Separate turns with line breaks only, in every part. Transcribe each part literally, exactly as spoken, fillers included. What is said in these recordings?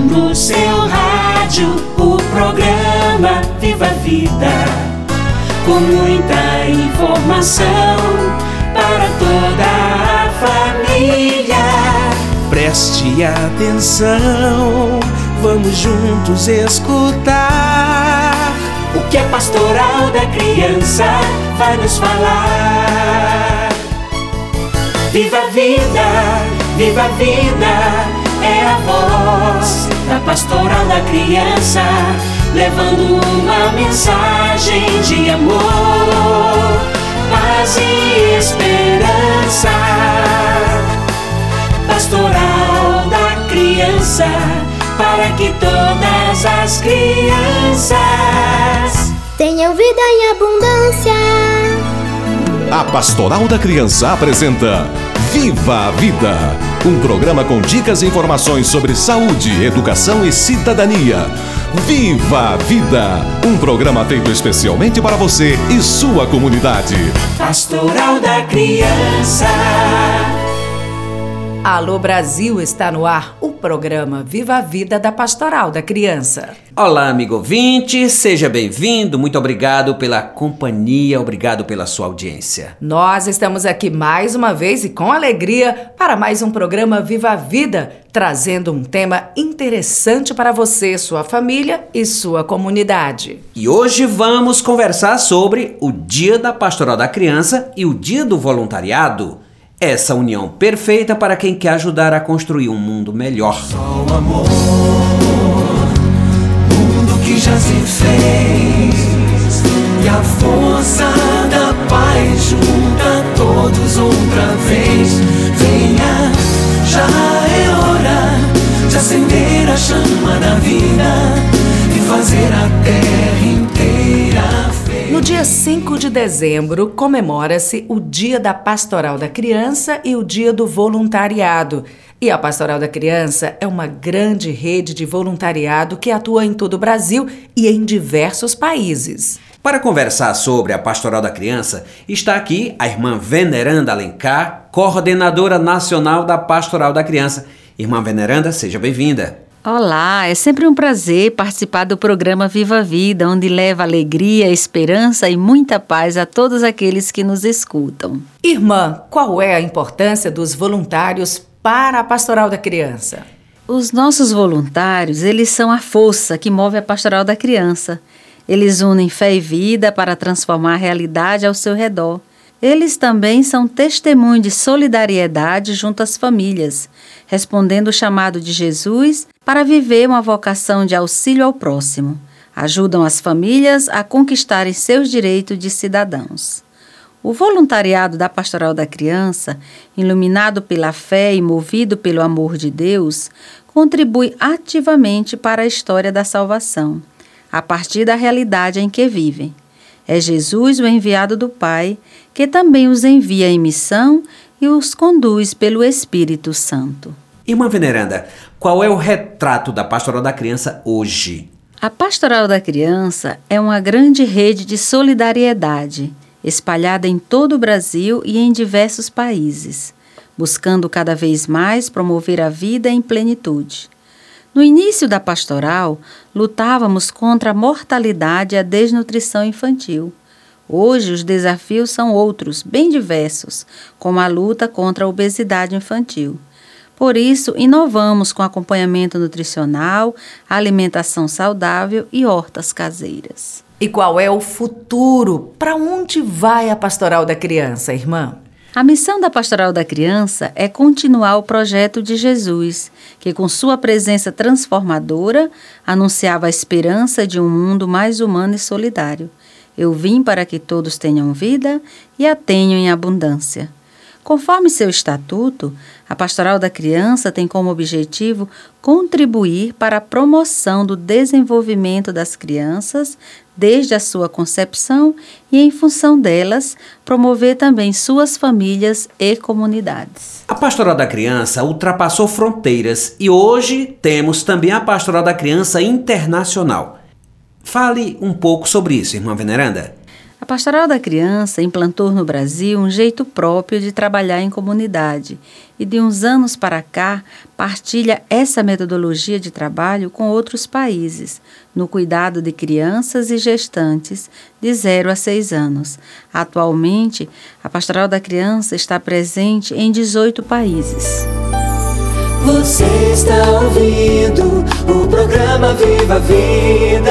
no seu rádio o programa Viva a Vida, com muita informação para toda a família.
Preste atenção, vamos juntos escutar
o que a Pastoral da Criança vai nos falar. Viva a vida, viva a vida, é a voz da Pastoral da Criança, levando uma mensagem de amor, paz e esperança. Pastoral da Criança, para que todas as crianças
tenham vida em abundância.
A Pastoral da Criança apresenta Viva a Vida, um programa com dicas e informações sobre saúde, educação e cidadania. Viva a Vida, um programa feito especialmente para você e sua comunidade.
Pastoral da Criança.
Alô Brasil, está no ar o programa Viva a Vida da Pastoral da Criança.
Olá, amigo ouvinte, seja bem-vindo, muito obrigado pela companhia, obrigado pela sua audiência.
Nós estamos aqui mais uma vez e com alegria para mais um programa Viva a Vida, trazendo um tema interessante para você, sua família e sua comunidade.
E hoje vamos conversar sobre o Dia da Pastoral da Criança e o Dia do Voluntariado. Essa união perfeita para quem quer ajudar a construir um mundo melhor.
Só o amor, mundo que já se fez, e a força da paz junta todos outra vez. Venha, já é hora de acender a chama da vida e fazer a terra inteira feliz.
No dia cinco de dezembro, comemora-se o Dia da Pastoral da Criança e o Dia do Voluntariado. E a Pastoral da Criança é uma grande rede de voluntariado que atua em todo o Brasil e em diversos países.
Para conversar sobre a Pastoral da Criança, está aqui a irmã Veneranda Alencar, coordenadora nacional da Pastoral da Criança. Irmã Veneranda, seja bem-vinda.
Olá, é sempre um prazer participar do programa Viva a Vida, onde leva alegria, esperança e muita paz a todos aqueles que nos escutam.
Irmã, qual é a importância dos voluntários para a Pastoral da Criança?
Os nossos voluntários, eles são a força que move a Pastoral da Criança. Eles unem fé e vida para transformar a realidade ao seu redor. Eles também são testemunho de solidariedade junto às famílias, respondendo o chamado de Jesus para viver uma vocação de auxílio ao próximo. Ajudam as famílias a conquistarem seus direitos de cidadãos. O voluntariado da Pastoral da Criança, iluminado pela fé e movido pelo amor de Deus, contribui ativamente para a história da salvação, a partir da realidade em que vivem. É Jesus, o enviado do Pai, que também os envia em missão e os conduz pelo Espírito Santo.
Irmã Veneranda, qual é o retrato da Pastoral da Criança hoje?
A Pastoral da Criança é uma grande rede de solidariedade, espalhada em todo o Brasil e em diversos países, buscando cada vez mais promover a vida em plenitude. No início da pastoral, lutávamos contra a mortalidade e a desnutrição infantil. Hoje, os desafios são outros, bem diversos, como a luta contra a obesidade infantil. Por isso, inovamos com acompanhamento nutricional, alimentação saudável e hortas caseiras.
E qual é o futuro? Para onde vai a Pastoral da Criança, irmã?
A missão da Pastoral da Criança é continuar o projeto de Jesus, que com sua presença transformadora anunciava a esperança de um mundo mais humano e solidário. Eu vim para que todos tenham vida e a tenham em abundância. Conforme seu estatuto, a Pastoral da Criança tem como objetivo contribuir para a promoção do desenvolvimento das crianças desde a sua concepção e, em função delas, promover também suas famílias e comunidades.
A Pastoral da Criança ultrapassou fronteiras e hoje temos também a Pastoral da Criança Internacional. Fale um pouco sobre isso, irmã Veneranda.
A Pastoral da Criança implantou no Brasil um jeito próprio de trabalhar em comunidade e de uns anos para cá partilha essa metodologia de trabalho com outros países, no cuidado de crianças e gestantes de zero a seis anos. Atualmente, a Pastoral da Criança está presente em dezoito países.
Você está ouvindo o programa Viva a Vida.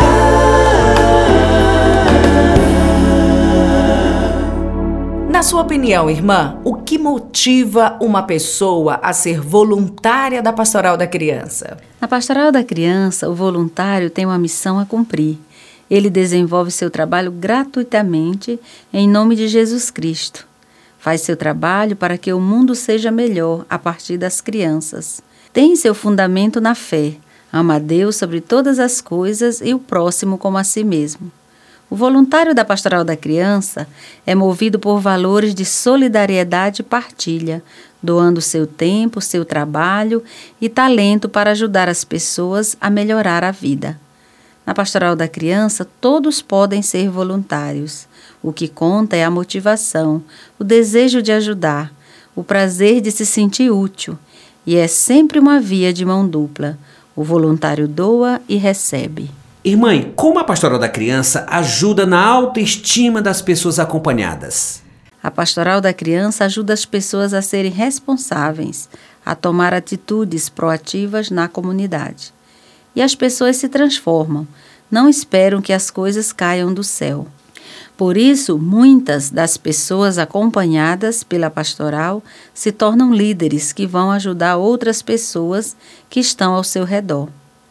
Na sua opinião, irmã, o que motiva uma pessoa a ser voluntária da Pastoral da Criança?
Na Pastoral da Criança, o voluntário tem uma missão a cumprir. Ele desenvolve seu trabalho gratuitamente em nome de Jesus Cristo. Faz seu trabalho para que o mundo seja melhor a partir das crianças. Tem seu fundamento na fé. Ama a Deus sobre todas as coisas e o próximo como a si mesmo. O voluntário da Pastoral da Criança é movido por valores de solidariedade e partilha, doando seu tempo, seu trabalho e talento para ajudar as pessoas a melhorar a vida. Na Pastoral da Criança, todos podem ser voluntários. O que conta é a motivação, o desejo de ajudar, o prazer de se sentir útil. E é sempre uma via de mão dupla. O voluntário doa e recebe.
Irmã, como a Pastoral da Criança ajuda na autoestima das pessoas acompanhadas?
A Pastoral da Criança ajuda as pessoas a serem responsáveis, a tomar atitudes proativas na comunidade. E as pessoas se transformam, não esperam que as coisas caiam do céu. Por isso, muitas das pessoas acompanhadas pela pastoral se tornam líderes que vão ajudar outras pessoas que estão ao seu redor.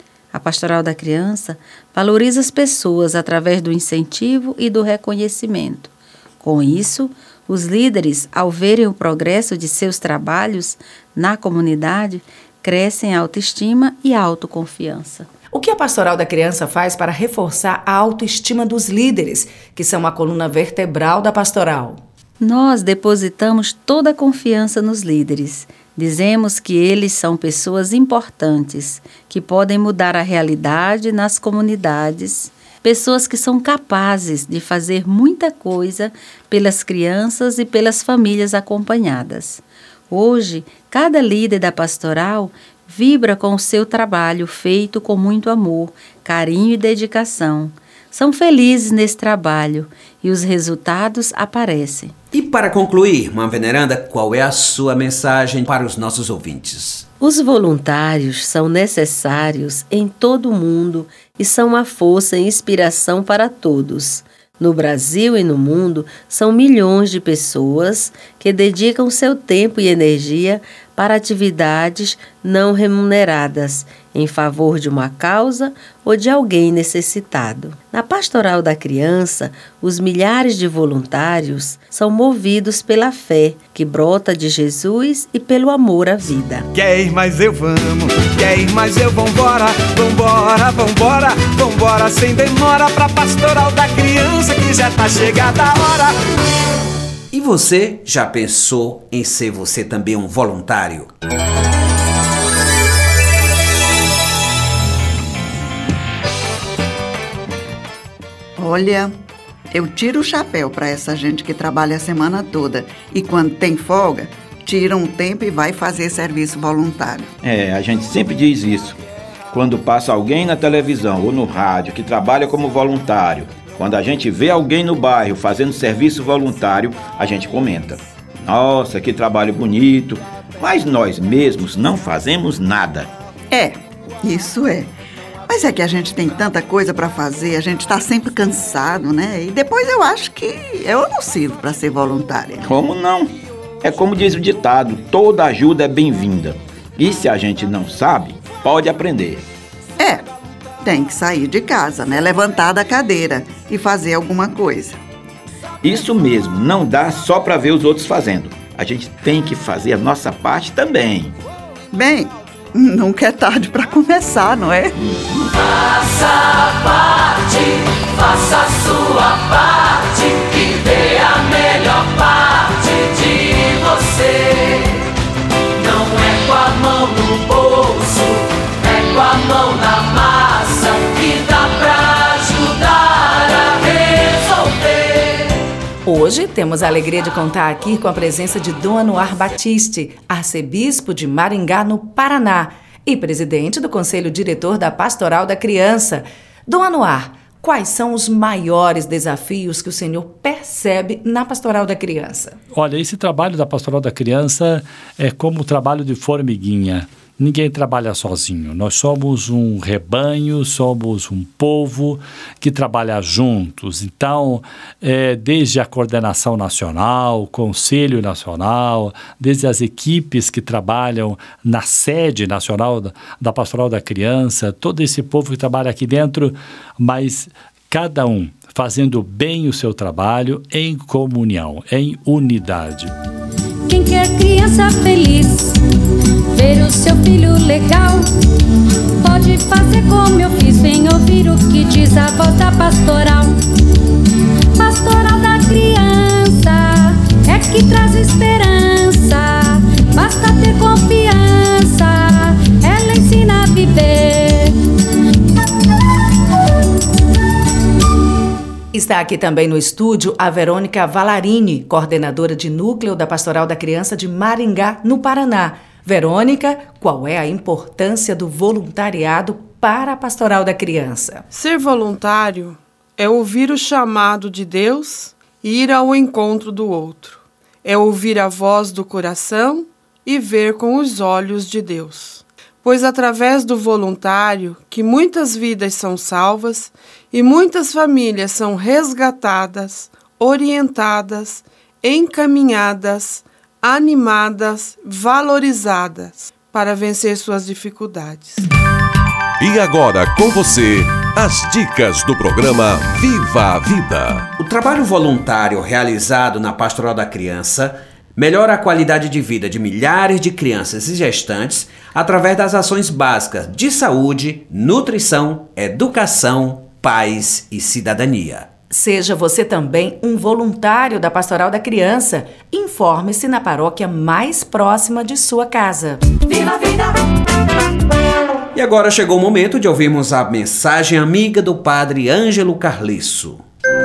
A Pastoral da Criança valoriza as pessoas através do incentivo e do reconhecimento. Com isso, os líderes, ao verem o progresso de seus trabalhos na comunidade, crescem a autoestima e a autoconfiança.
O que a Pastoral da Criança faz para reforçar a autoestima dos líderes, que são a coluna vertebral da pastoral?
Nós depositamos toda a confiança nos líderes. Dizemos que eles são pessoas importantes, que podem mudar a realidade nas comunidades, pessoas que são capazes de fazer muita coisa pelas crianças e pelas famílias acompanhadas. Hoje, cada líder da pastoral vibra com o seu trabalho feito com muito amor, carinho e dedicação. São felizes nesse trabalho e os resultados aparecem.
E para concluir, irmã Veneranda, qual é a sua mensagem para os nossos ouvintes?
Os voluntários são necessários em todo o mundo e são uma força e inspiração para todos. No Brasil e no mundo, são milhões de pessoas que dedicam seu tempo e energia para atividades não remuneradas, em favor de uma causa ou de alguém necessitado. Na Pastoral da Criança, os milhares de voluntários são movidos pela fé que brota de Jesus e pelo amor à vida.
Quer ir, mas eu vamos, quer ir, mas eu vambora, vambora, vambora, vambora sem demora pra Pastoral da Criança que já tá chegada a hora.
E você já pensou em ser você também um voluntário?
Olha, eu tiro o chapéu para essa gente que trabalha a semana toda e quando tem folga, tira um tempo e vai fazer serviço voluntário.
É, a gente sempre diz isso. Quando passa alguém na televisão ou no rádio que trabalha como voluntário, quando a gente vê alguém no bairro fazendo serviço voluntário, a gente comenta. Nossa, que trabalho bonito, mas nós mesmos não fazemos nada.
É, isso é. Mas é que a gente tem tanta coisa para fazer, a gente está sempre cansado, né? E depois eu acho que eu não sirvo para ser voluntária.
Como não? É como diz o ditado, toda ajuda é bem-vinda. E se a gente não sabe, pode aprender.
É, tem que sair de casa, né? Levantar da cadeira e fazer alguma coisa.
Isso mesmo, não dá só para ver os outros fazendo. A gente tem que fazer a nossa parte também.
Bem, nunca é tarde para começar, não é?
Faça a parte, faça a sua parte e dê a melhor parte de você. Não é com a mão no bolso, é com a mão na massa que dá pra ajudar a resolver.
hoje temos a alegria de contar aqui com a presença de Dom Anuar Batiste, arcebispo de Maringá, no Paraná, e presidente do Conselho Diretor da Pastoral da Criança. Dom Anuar, quais são os maiores desafios que o senhor percebe na Pastoral da Criança?
Olha, esse trabalho da Pastoral da Criança é como o trabalho de formiguinha. Ninguém trabalha sozinho. Nós somos um rebanho, somos um povo que trabalha juntos. Então, é, desde a coordenação nacional, o Conselho Nacional, desde as equipes que trabalham na sede nacional da, da Pastoral da Criança, todo esse povo que trabalha aqui dentro, mas cada um fazendo bem o seu trabalho em comunhão, em unidade.
Quem quer criança feliz, ver o seu filho legal, pode fazer como eu fiz, vem ouvir o que diz a voz da pastoral. Pastoral da Criança é que traz esperança, basta ter confiança, ela ensina a viver.
Está aqui também no estúdio a Verônica Valarini, coordenadora de núcleo da Pastoral da Criança de Maringá, no Paraná. Verônica, qual é a importância do voluntariado para a Pastoral da Criança?
Ser voluntário é ouvir o chamado de Deus e ir ao encontro do outro. É ouvir a voz do coração e ver com os olhos de Deus. Pois através do voluntário que muitas vidas são salvas e muitas famílias são resgatadas, orientadas, encaminhadas, animadas, valorizadas para vencer suas dificuldades.
E agora com você, as dicas do programa Viva a Vida.
O trabalho voluntário realizado na Pastoral da Criança melhora a qualidade de vida de milhares de crianças e gestantes através das ações básicas de saúde, nutrição, educação, paz e cidadania.
Seja você também um voluntário da Pastoral da Criança. Informe-se na paróquia mais próxima de sua casa.
Viva a vida!
E agora chegou o momento de ouvirmos a mensagem amiga do Padre Ângelo Carliço.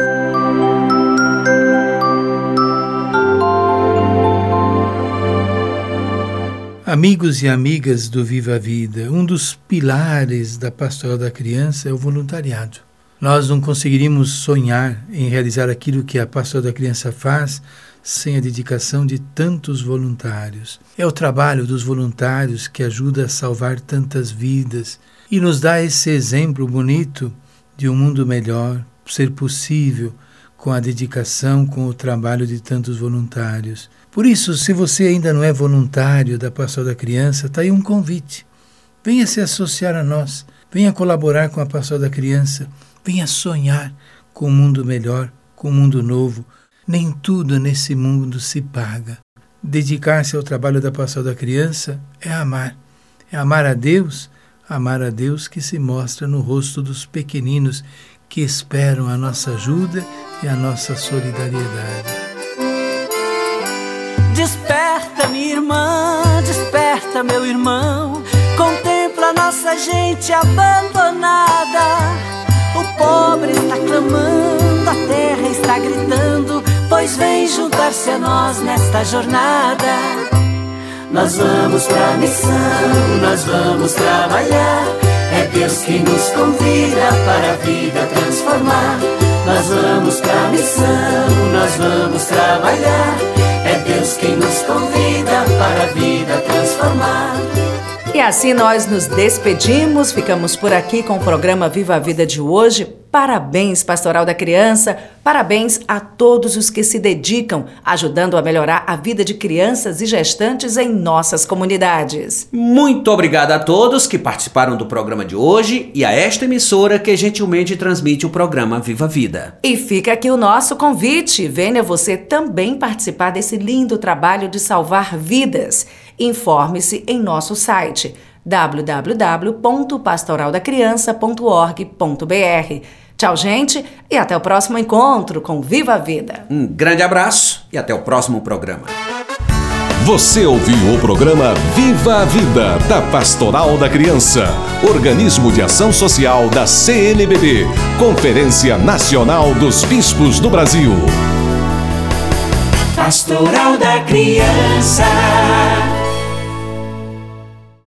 Amigos e amigas do Viva a Vida, um dos pilares da Pastoral da Criança é o voluntariado. Nós não conseguiríamos sonhar em realizar aquilo que a Pastoral da Criança faz sem a dedicação de tantos voluntários. É o trabalho dos voluntários que ajuda a salvar tantas vidas e nos dá esse exemplo bonito de um mundo melhor ser possível com a dedicação, com o trabalho de tantos voluntários. Por isso, se você ainda não é voluntário da Pastoral da Criança, está aí um convite. Venha se associar a nós, venha colaborar com a Pastoral da Criança, venha sonhar com um mundo melhor, com um mundo novo. Nem tudo nesse mundo se paga. Dedicar-se ao trabalho da Pastoral da Criança é amar. É amar a Deus, amar a Deus que se mostra no rosto dos pequeninos que esperam a nossa ajuda e a nossa solidariedade.
Desperta, minha irmã, desperta, meu irmão. Contempla nossa gente abandonada. O pobre está clamando, a terra está gritando, pois vem juntar-se a nós nesta jornada. Nós vamos pra missão, nós vamos trabalhar. É Deus que nos convida para a vida transformar. Nós vamos pra missão, nós vamos trabalhar. É Deus quem nos convida para a vida transformar.
E assim nós nos despedimos, ficamos por aqui com o programa Viva a Vida de hoje. Parabéns, Pastoral da Criança, parabéns a todos os que se dedicam, ajudando a melhorar a vida de crianças e gestantes em nossas comunidades.
Muito obrigado a todos que participaram do programa de hoje e a esta emissora que gentilmente transmite o programa Viva a Vida.
E fica aqui o nosso convite, venha você também participar desse lindo trabalho de salvar vidas. Informe-se em nosso site w w w ponto pastoral da criança ponto org ponto b r. Tchau, gente, e até o próximo encontro com Viva a Vida.
Um grande abraço e até o próximo programa.
Você ouviu o programa Viva a Vida, da Pastoral da Criança, organismo de ação social da C N B B, Conferência Nacional dos Bispos do Brasil.
Pastoral da Criança.